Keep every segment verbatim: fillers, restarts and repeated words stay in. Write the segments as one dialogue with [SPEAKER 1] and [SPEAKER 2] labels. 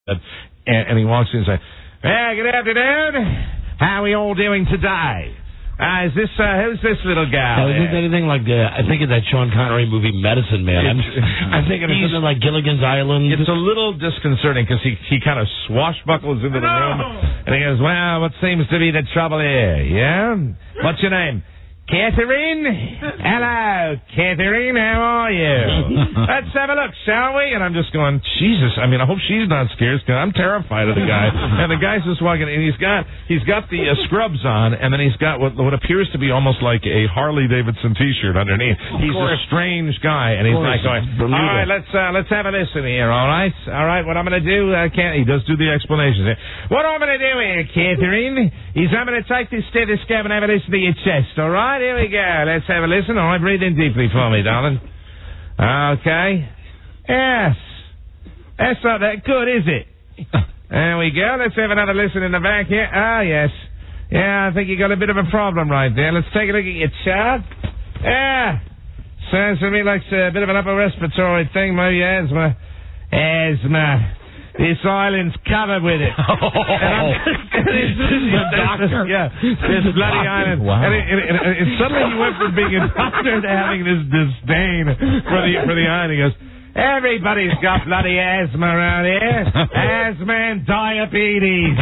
[SPEAKER 1] And, and he walks in and says, "Hey, good afternoon. How are we all doing today? Uh, is this, uh, who's this little guy?"
[SPEAKER 2] Now, is this anything like, uh, I think of that Sean Connery movie, Medicine Man. I'm, I'm thinking of something like Gilligan's Island.
[SPEAKER 1] It's a little disconcerting because he, he kind of swashbuckles into the
[SPEAKER 3] No.
[SPEAKER 1] room and he goes, "Well, what seems to be the trouble here, yeah? What's your name?" "Catherine? Hello, Catherine, how are you? Let's have a look, shall we?" And I'm just going, Jesus, I mean, I hope she's not scared because I'm terrified of the guy. And the guy's just walking in, and he's got he's got the uh, scrubs on, and then he's got what, what appears to be almost like a Harley Davidson T-shirt underneath. He's a strange guy, and he's like going, "All right, let's uh, let's have a listen here, all right? All right, what I'm going to do, uh, can't, he does do the explanations here. What I'm going to do here, Catherine, is I'm going to take this stethoscope and have a listen to your chest, all right? Here we go. Let's have a listen. All right, breathe in deeply for me, darling. Okay. Yes. That's not that good, is it? There we go. Let's have another listen in the back here. Ah, yes. Yeah, I think you got a bit of a problem right there. Let's take a look at your chart. Yeah. Sounds to me like a bit of an upper respiratory thing, maybe asthma. Asthma. This island's covered with it.
[SPEAKER 2] Oh,
[SPEAKER 1] this is
[SPEAKER 2] the doctor.
[SPEAKER 1] Yeah, this bloody island.
[SPEAKER 2] Wow.
[SPEAKER 1] And, it, and, it, and suddenly he went from being a doctor to having this disdain for the for the island. He goes, "Everybody's got bloody asthma around here. Asthma and diabetes."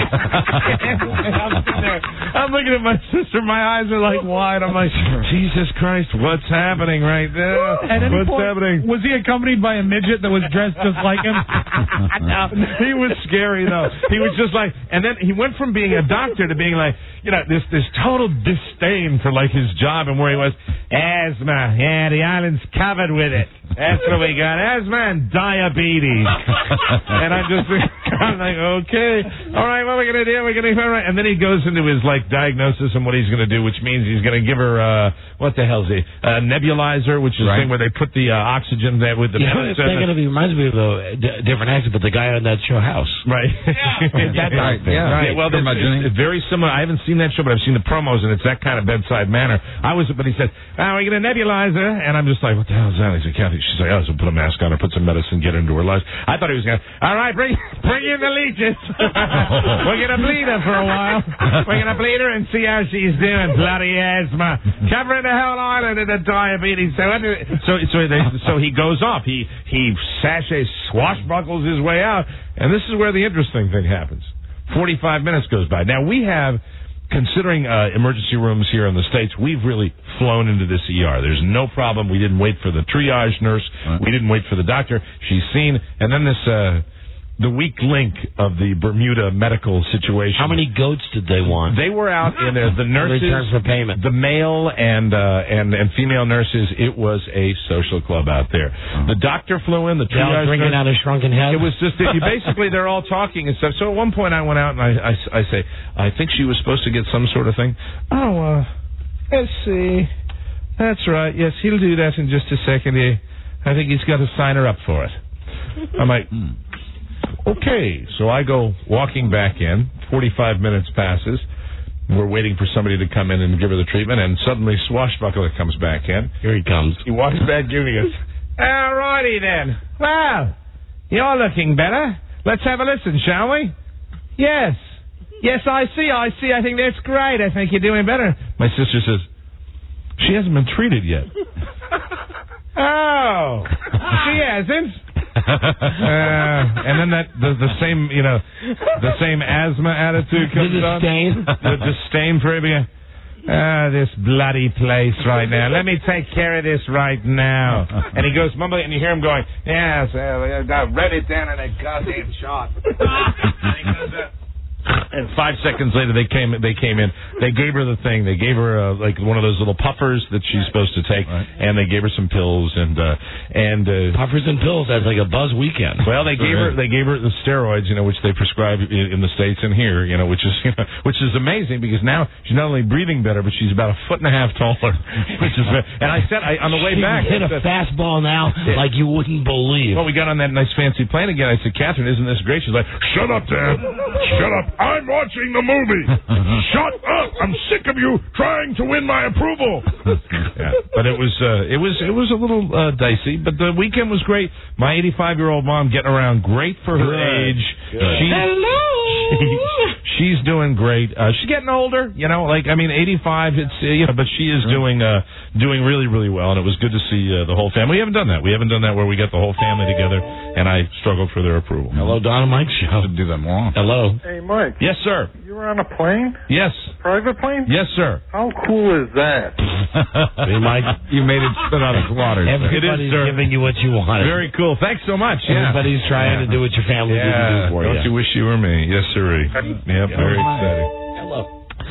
[SPEAKER 1] I'm, sitting there, I'm looking at my sister. My eyes are like wide. I'm like, Jesus Christ, what's happening right now?
[SPEAKER 3] At any
[SPEAKER 1] What's
[SPEAKER 3] point,
[SPEAKER 1] happening?
[SPEAKER 3] Was he accompanied by a midget that was dressed just like him?
[SPEAKER 1] No, he was scary though. He was just like, and then he went from being a doctor to being like, you know, this this total disdain for like his job and where he was. Asthma, yeah, the island's covered with it. That's what we got. Asthma and diabetes. And I'm just, I'm like, okay, all right, what are we gonna do? We're gonna, all right. And then he goes into his like diagnosis and what he's gonna do, which means he's gonna give her, uh, what the hell's he? A nebulizer, which is
[SPEAKER 2] Right.
[SPEAKER 1] the thing where they put the uh, oxygen there with the.
[SPEAKER 2] Yeah, I'm thinking of, he reminds me of a d- different actor, but the guy on that show, House.
[SPEAKER 1] Right.
[SPEAKER 2] That guy.
[SPEAKER 1] Yeah.
[SPEAKER 2] Right.
[SPEAKER 1] Well, it's, it's, it's very similar. I haven't seen that show, but I've seen the promos, and it's that kind of bedside manner. I was, but he said, "Oh, we get a nebulizer," and I'm just like, "What the hell is that?" He said, "Kathy." She's like, "Oh, so put a mask on her, put some medicine, get her into her life." I thought he was going to, "All right, bring bring in the leeches. We're going to bleed her for a while. We're going to bleed her and see how she's doing. Bloody asthma, covering the whole island in the diabetes." So, so, so, they, so he goes off. He he sashays, swashbuckles his way out, and this is where the interesting thing happens. Forty-five minutes goes by. Now we have. Considering uh, emergency rooms here in the States, we've really flown into this E R. There's no problem. We didn't wait for the triage nurse. Right. We didn't wait for the doctor. She's seen. And then this, uh, the weak link of the Bermuda medical situation.
[SPEAKER 2] How many goats did they want?
[SPEAKER 1] They were out in there. The nurses,
[SPEAKER 2] return for payment.
[SPEAKER 1] The male and, uh, and and female nurses. It was a social club out there. Uh-huh. The doctor flew in. The
[SPEAKER 2] They all
[SPEAKER 1] triage
[SPEAKER 2] drinking
[SPEAKER 1] nurse,
[SPEAKER 2] out of shrunken head.
[SPEAKER 1] it was just you basically they're all talking and stuff. So at one point I went out and I, I, I say, I think she was supposed to get some sort of thing. Oh, uh, let's see. That's right. Yes, he'll do that in just a second. He, I think he's got to sign her up for it. I'm like, okay. So I go walking back in. Forty-five minutes passes. We're waiting for somebody to come in and give her the treatment, and suddenly Swashbuckler comes back in.
[SPEAKER 2] Here he comes.
[SPEAKER 1] He walks back in and he goes, "All righty then. Well, you're looking better. Let's have a listen, shall we?" "Yes. Yes, I see, I see. I think that's great. I think you're doing better." My sister says, "She hasn't been treated yet." "Oh, she hasn't?" uh, and then that the, the same, you know, the same asthma attitude comes
[SPEAKER 2] the
[SPEAKER 1] on.
[SPEAKER 2] disdain.
[SPEAKER 1] The disdain for everything. Ah, this bloody place right now. Let me take care of this right now. And he goes mumbling, and you hear him going, "Yes, uh, I read it down in a goddamn chart." And he goes, uh, and five seconds later, they came. They came in. They gave her the thing. They gave her uh, like one of those little puffers that she's supposed to take, right. And they gave her some pills and uh, and uh,
[SPEAKER 2] puffers and pills. That's like a buzz weekend.
[SPEAKER 1] Well, they gave her they gave her the steroids, you know, which they prescribe in, in the States and here, you know, which is you know, which is amazing because now she's not only breathing better, but she's about a foot and a half taller. Which is and I said I, on the way
[SPEAKER 2] she
[SPEAKER 1] back,
[SPEAKER 2] hit a
[SPEAKER 1] said,
[SPEAKER 2] fastball now yeah. like you wouldn't believe.
[SPEAKER 1] Well, we got on that nice fancy plane again. I said, "Catherine, isn't this great?" She's like, "Shut up, Dad."
[SPEAKER 4] Shut up. I'm watching the movie. Shut up. I'm sick of you trying to win my approval.
[SPEAKER 1] Yeah, but it was uh, it was it was a little uh, dicey, but the weekend was great. My eighty-five-year-old mom getting around great for her
[SPEAKER 2] Good.
[SPEAKER 1] age.
[SPEAKER 2] Good.
[SPEAKER 1] She's,
[SPEAKER 2] Hello.
[SPEAKER 1] She, she's doing great. Uh, she's getting older, you know. Like I mean, eighty-five. It's uh, you know, but she is doing uh, doing really really well, and it was good to see uh, the whole family. We haven't done that. We haven't done that where we get the whole family together, and I struggled for their approval.
[SPEAKER 2] Hello, Don and Mike show.
[SPEAKER 5] Should do that more.
[SPEAKER 2] Hello.
[SPEAKER 6] Hey, Mike.
[SPEAKER 1] Yes, sir.
[SPEAKER 6] You were on a plane?
[SPEAKER 1] Yes.
[SPEAKER 6] Private plane?
[SPEAKER 1] Yes, sir.
[SPEAKER 6] How cool is that?
[SPEAKER 2] Hey, Mike.
[SPEAKER 5] You made it spit out of water.
[SPEAKER 2] Everybody's
[SPEAKER 1] It is, sir.
[SPEAKER 2] giving you what you wanted.
[SPEAKER 1] Very cool. Thanks so much. Yeah.
[SPEAKER 2] Everybody's trying
[SPEAKER 1] Yeah.
[SPEAKER 2] to do what your family
[SPEAKER 1] Yeah.
[SPEAKER 2] didn't do for
[SPEAKER 1] Don't
[SPEAKER 2] you.
[SPEAKER 1] you wish you were me? Yes, sirree. Yeah, very exciting.
[SPEAKER 2] Hello.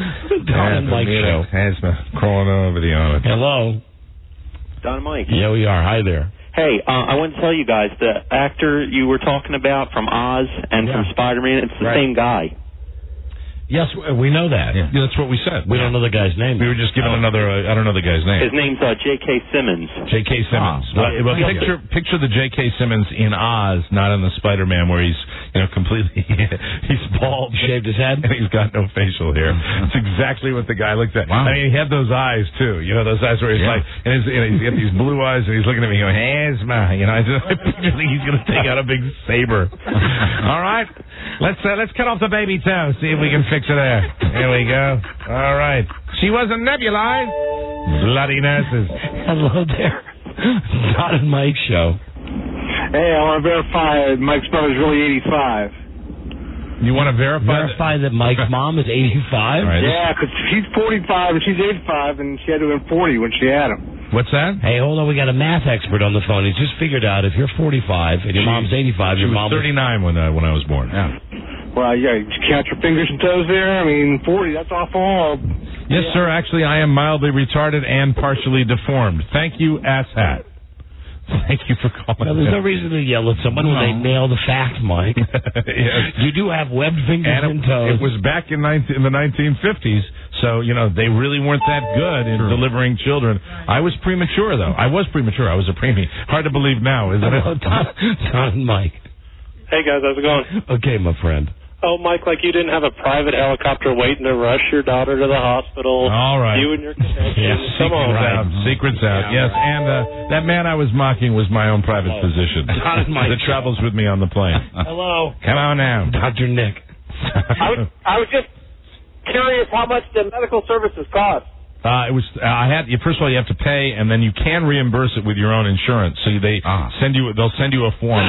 [SPEAKER 2] Don and Mike show.
[SPEAKER 1] Asthma crawling over the arm.
[SPEAKER 2] Hello.
[SPEAKER 7] Don and Mike.
[SPEAKER 2] Yeah, we are. Hi there.
[SPEAKER 7] Hey, uh, I want to tell you guys, the actor you were talking about from Oz and
[SPEAKER 2] Yeah.
[SPEAKER 7] from Spider-Man, it's the
[SPEAKER 2] Right.
[SPEAKER 7] same guy.
[SPEAKER 2] Yes, we know that.
[SPEAKER 1] Yeah, that's what we said.
[SPEAKER 2] We don't know the guy's name.
[SPEAKER 1] We were just giving
[SPEAKER 2] Oh.
[SPEAKER 1] another. Uh, I don't know the guy's name.
[SPEAKER 7] His name's uh, J K. Simmons.
[SPEAKER 1] J K. Simmons.
[SPEAKER 2] Ah,
[SPEAKER 1] well,
[SPEAKER 2] right.
[SPEAKER 1] well,
[SPEAKER 2] Yeah.
[SPEAKER 1] picture picture the J K. Simmons in Oz, not in the Spider-Man, where he's you know completely he's bald,
[SPEAKER 2] Shaved his head,
[SPEAKER 1] and he's got no facial hair. It's exactly what the guy looked at.
[SPEAKER 5] Wow.
[SPEAKER 1] I mean, he had those eyes too. You know, those eyes where he's
[SPEAKER 5] Yeah.
[SPEAKER 1] like, and he's, you know, he's got these blue eyes, and he's looking at me going, "Asthma." You know, I just I picture he's going to take out a big saber. All right, let's uh, let's cut off the baby toe. See if we can fix it there. Here we go. All right. She wasn't nebulized. Bloody nurses.
[SPEAKER 2] Hello there. Don and Mike show.
[SPEAKER 6] Hey, I want to verify Mike's brother's really eighty-five.
[SPEAKER 1] You want to verify?
[SPEAKER 2] Verify that Mike's mom is eighty-five?
[SPEAKER 1] All right, this-
[SPEAKER 6] Yeah, because he's forty-five and she's eighty-five, and she had to have been forty when she had him.
[SPEAKER 1] What's that?
[SPEAKER 2] Hey, hold on. We got a math expert on the phone. He's just figured out if you're forty-five and your
[SPEAKER 1] She-
[SPEAKER 2] mom's eighty-five,
[SPEAKER 1] She
[SPEAKER 2] your
[SPEAKER 1] was
[SPEAKER 2] mom
[SPEAKER 1] thirty-nine when uh, when I was born.
[SPEAKER 5] Yeah.
[SPEAKER 6] Well, yeah, you count your fingers and toes there. I mean, forty, that's awful.
[SPEAKER 1] Yes, sir. Actually, I am mildly retarded and partially deformed. Thank you, asshat. Thank you for calling.
[SPEAKER 2] Well, there's no reason to yell at someone when they nail the fact, Mike.
[SPEAKER 1] Yes.
[SPEAKER 2] You do have webbed fingers and,
[SPEAKER 1] And it,
[SPEAKER 2] toes.
[SPEAKER 1] it was back in, nineteen, in the nineteen fifties, so, you know, they really weren't that good in
[SPEAKER 5] True.
[SPEAKER 1] delivering children. I was premature, though. I was premature. I was a preemie. Hard to believe now, isn't
[SPEAKER 2] Hello,
[SPEAKER 1] it?
[SPEAKER 2] Don, Don and Mike.
[SPEAKER 8] Hey guys, how's it going?
[SPEAKER 2] Okay, my friend.
[SPEAKER 8] Oh, Mike, like you didn't have a private helicopter waiting to rush your daughter to the hospital.
[SPEAKER 1] All right.
[SPEAKER 8] You and your connection.
[SPEAKER 1] Yes,
[SPEAKER 8] Come on,
[SPEAKER 1] secrets
[SPEAKER 8] guys.
[SPEAKER 1] out. Secrets out.
[SPEAKER 5] Yeah,
[SPEAKER 1] Yes, and uh, that man I was mocking was my own private
[SPEAKER 2] Oh.
[SPEAKER 1] physician
[SPEAKER 2] Don and Mike.
[SPEAKER 1] that travels with me on the plane.
[SPEAKER 8] Hello.
[SPEAKER 1] Come on now.
[SPEAKER 2] Doctor Nick.
[SPEAKER 8] I was, I was just curious how much the medical services cost.
[SPEAKER 1] Uh, it was. Uh, I had. You, first of all, you have to pay, and then you can reimburse it with your own insurance. So they
[SPEAKER 5] Ah.
[SPEAKER 1] send you. They'll send you a form.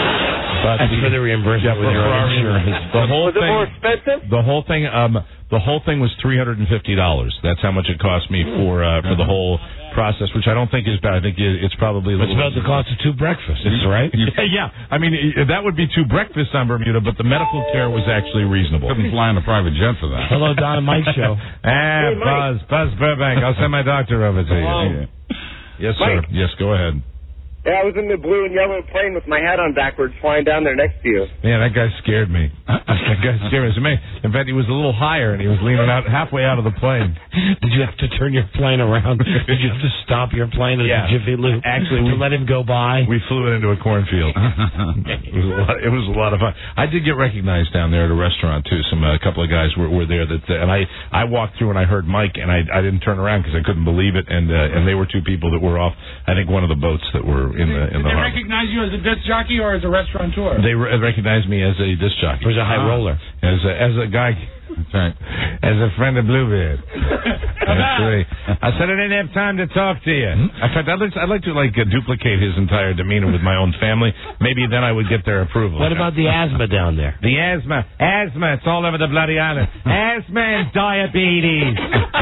[SPEAKER 1] But
[SPEAKER 2] That's for the reimbursement with your own insurance.
[SPEAKER 1] The whole
[SPEAKER 8] Was it
[SPEAKER 1] thing.
[SPEAKER 8] more expensive?
[SPEAKER 1] The whole thing. Um. The whole thing was three hundred and fifty dollars. That's how much it cost me for uh, for the whole process, which I don't think is bad. I think it's probably a
[SPEAKER 2] It's
[SPEAKER 1] little.
[SPEAKER 2] about the cost of two breakfasts, right?
[SPEAKER 1] Yeah, yeah. I mean, i- that would be two breakfasts on Bermuda, but the medical care was actually reasonable.
[SPEAKER 5] Couldn't fly in a private jet for that.
[SPEAKER 2] Hello, Don and Mike show.
[SPEAKER 1] Ah, Buzz, Buzz Burbank. I'll send my doctor over to you.
[SPEAKER 6] Hello.
[SPEAKER 1] Yes, sir.
[SPEAKER 6] Mike.
[SPEAKER 1] Yes, go ahead.
[SPEAKER 6] Yeah, I was in the blue and yellow plane with my hat on backwards flying down there next to you.
[SPEAKER 1] Man, that guy scared me. That guy scared me. In fact, he was a little higher, and he was leaning out halfway out of the plane.
[SPEAKER 2] Did you have to turn your plane around? Did you have to stop your plane at
[SPEAKER 1] Yeah.
[SPEAKER 2] the Jiffy Loop
[SPEAKER 1] Actually,
[SPEAKER 2] to
[SPEAKER 1] we-
[SPEAKER 2] let him go by?
[SPEAKER 1] We flew it into a cornfield. It was a lot, it was a lot of fun. I did get recognized down there at a restaurant too. Some a couple of guys were, were there that, uh, and I I walked through and I heard Mike, and I I didn't turn around because I couldn't believe it, and uh, and they were two people that were off. I think one of the boats that were in the in
[SPEAKER 3] Did
[SPEAKER 1] the
[SPEAKER 3] they
[SPEAKER 1] harbor.
[SPEAKER 3] recognize you as a disc jockey or as a restaurateur?
[SPEAKER 1] They re- recognized me as a disc jockey.
[SPEAKER 2] Or was a high
[SPEAKER 1] Ah.
[SPEAKER 2] roller?
[SPEAKER 1] As a, as a guy.
[SPEAKER 5] That's right.
[SPEAKER 1] As a friend of Bluebeard. That's right. I said I didn't have time to talk to you. In fact, I'd like to, I'd like to like uh, duplicate his entire demeanor with my own family. Maybe then I would get their approval.
[SPEAKER 2] What about the asthma down there?
[SPEAKER 1] The asthma? Asthma. It's all over the bloody island. Asthma and diabetes.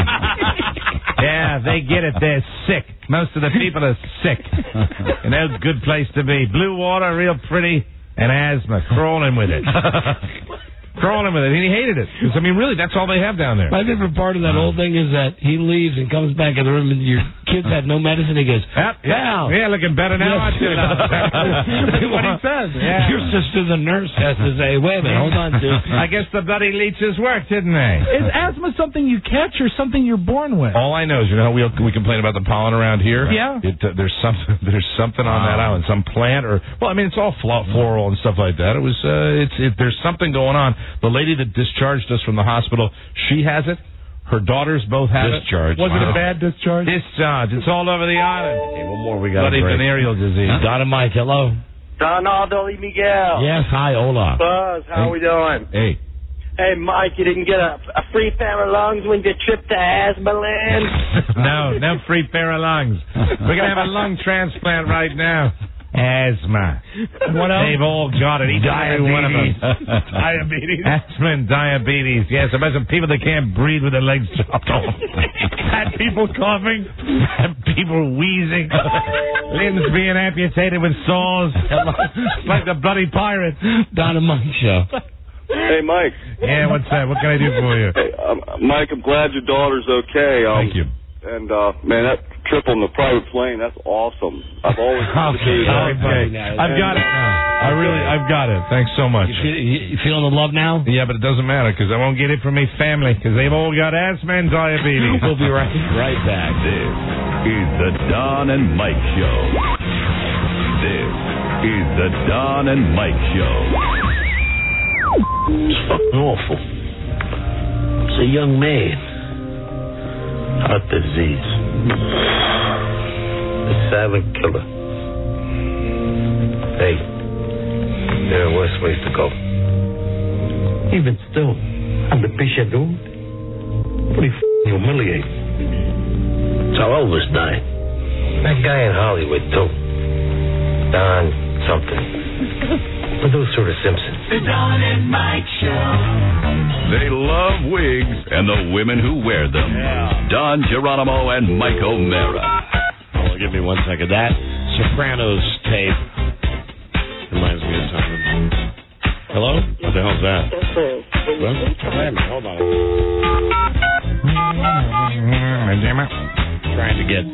[SPEAKER 1] Yeah, they get it. They're sick. Most of the people are sick. You know, good place to be. Blue water, real pretty, and asthma. Crawling with it. Crawling with it. And he hated it. 'Cause, I mean, really, that's all they have down there.
[SPEAKER 2] My favorite part of that whole thing is that he leaves and comes back in the room and your kids had no medicine. He goes,
[SPEAKER 1] Yep, yeah,
[SPEAKER 2] well,
[SPEAKER 1] yeah, looking better now,
[SPEAKER 2] yes.
[SPEAKER 1] aren't you? That's what he says. Yeah.
[SPEAKER 2] Your sister, the nurse, has to say, wait a minute, hold on, dude.
[SPEAKER 1] I guess the bloody leeches worked, didn't they?
[SPEAKER 3] Is asthma something you catch or something you're born with?
[SPEAKER 1] All I know is, you know, we we complain about the pollen around here.
[SPEAKER 3] Yeah.
[SPEAKER 1] It, uh, there's something there's something on that island, some plant or well, I mean, it's all flo- floral and stuff like that. It was uh, it's it, there's something going on. The lady that discharged us from the hospital, she has it. Her daughters both have
[SPEAKER 2] Discharge.
[SPEAKER 1] it.
[SPEAKER 3] Was it a bad discharge?
[SPEAKER 1] Discharge. It's all over the island.
[SPEAKER 2] Hey, one more, we got
[SPEAKER 1] Bloody venereal disease.
[SPEAKER 2] Huh? Don and Mike, hello.
[SPEAKER 8] Donaldo Miguel.
[SPEAKER 2] Yes, hi, hola.
[SPEAKER 8] Buzz, how
[SPEAKER 1] Hey.
[SPEAKER 8] we doing?
[SPEAKER 1] Hey.
[SPEAKER 8] Hey, Mike, you didn't get a, a free pair of lungs when you tripped to asthma land?
[SPEAKER 1] No, no free pair of lungs. We're going to have a lung transplant right now. Asthma.
[SPEAKER 3] What else?
[SPEAKER 1] They've all got it. Each and every one of them.
[SPEAKER 3] Diabetes.
[SPEAKER 1] Asthma and diabetes. Yes, a bunch of people that can't breathe with their legs chopped off.
[SPEAKER 3] Had people coughing.
[SPEAKER 1] People wheezing. Limbs being amputated with saws. Like the bloody pirate.
[SPEAKER 2] Don and Mike show.
[SPEAKER 6] Hey, Mike.
[SPEAKER 1] Yeah, what's that? What can I do for you?
[SPEAKER 6] Hey, um, Mike, I'm glad your daughter's okay. Um,
[SPEAKER 1] Thank you.
[SPEAKER 6] And, uh, man, that trip on the private plane, that's awesome. I've always wanted to do that.
[SPEAKER 1] Okay. I've got it now. I really, I've got it. Thanks so much.
[SPEAKER 2] You, feel, you feeling the love now?
[SPEAKER 1] Yeah, but it doesn't matter because I won't get it from my family because they've all got asthma and diabetes.
[SPEAKER 2] We'll be right, right back.
[SPEAKER 9] This is the Don and Mike Show. This is the Don and Mike Show.
[SPEAKER 2] It's fucking awful. It's a young man. Heart disease. The silent killer. Hey, there are worse ways to go. Even still, I'm the patient, dude. Pretty f***ing humiliating. It's how Elvis died. That guy in Hollywood, too. Don something. Producer of The Simpsons.
[SPEAKER 9] The Don and Mike Show. They love wigs and the women who wear them.
[SPEAKER 2] Yeah.
[SPEAKER 9] Don Geronimo and Mike O'Mara.
[SPEAKER 2] Oh, give me one second. That Sopranos tape reminds me of something. Hello? What the hell's that? Well, wait a minute. Hold on. Trying to get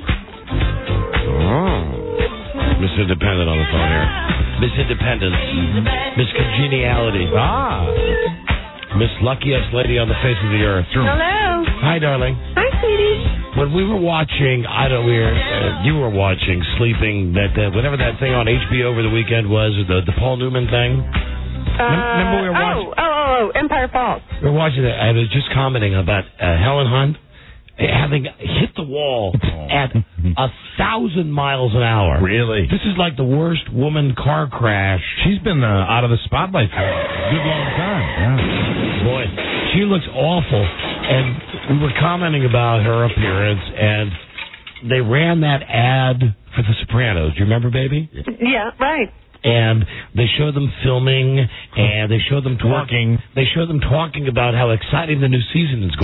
[SPEAKER 2] Miss Independent on the phone here. Miss Independence. Miss Congeniality.
[SPEAKER 1] Ah.
[SPEAKER 2] Miss Luckiest Lady on the face of the earth.
[SPEAKER 10] Hello.
[SPEAKER 2] Hi, darling.
[SPEAKER 10] Hi, sweetie.
[SPEAKER 2] When we were watching, I don't, we were, uh, you were watching Sleeping, that uh, whatever that thing on H B O over the weekend was, the the Paul Newman thing.
[SPEAKER 10] Uh,
[SPEAKER 2] Remember we were watching?
[SPEAKER 10] Oh, oh, oh, Empire Falls.
[SPEAKER 2] We were watching that. I was just commenting about uh, Helen Hunt having hit the wall at a thousand miles an hour.
[SPEAKER 1] Really?
[SPEAKER 2] This is like the worst woman car crash.
[SPEAKER 1] She's been uh, out of the spotlight for a good long time. Yeah.
[SPEAKER 2] Boy, she looks awful. And we were commenting about her appearance, and they ran that ad for The Sopranos. Do you remember, baby?
[SPEAKER 10] Yeah, right.
[SPEAKER 2] And they showed them filming, and they showed them talking. They showed them talking about how exciting the new season is